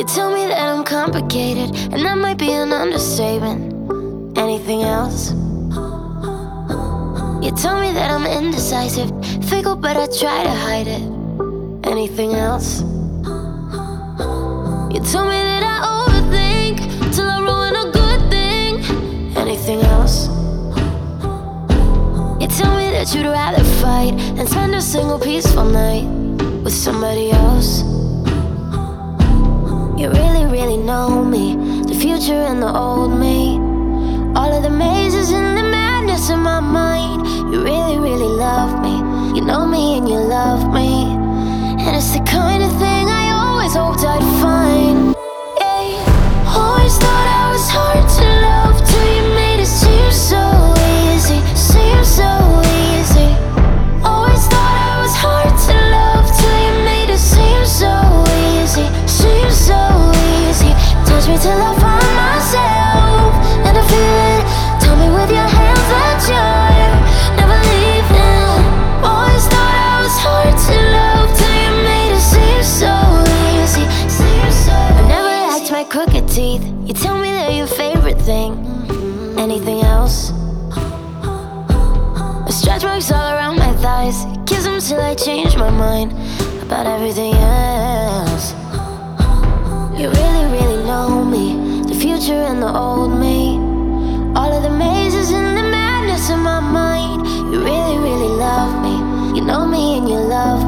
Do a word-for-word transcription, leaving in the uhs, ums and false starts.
You tell me that I'm complicated, and that might be an understatement. Anything else? You tell me that I'm indecisive, fickle, but I try to hide it. Anything else? You tell me that I overthink till I ruin a good thing. Anything else? You tell me that you'd rather fight than spend a single peaceful night with somebody else. You really, really know me, the future and the old me, all of the mazes and the madness in my mind. You really, really love me, you know me and you love me, and it's the kind of thing I always hoped I'd find. Yeah. Always thought I was hard to love till you made it seem so easy, seem so easy. Always thought I was hard to love till you made it seem so easy, seem so easy. Touch me till I find myself and I feel it. Tell me with your hands that you're never leaving. Always thought I was hard to love till you made it seem so easy, seem so easy. I never liked my crooked teeth. You tell me they're your favorite thing. Anything else? Stretch marks all around my thighs. Kiss them till I change my mind about everything else. You really, really know me, the future and the old me, all of the mazes and the madness in my mind. You really, really love me, you know me and you love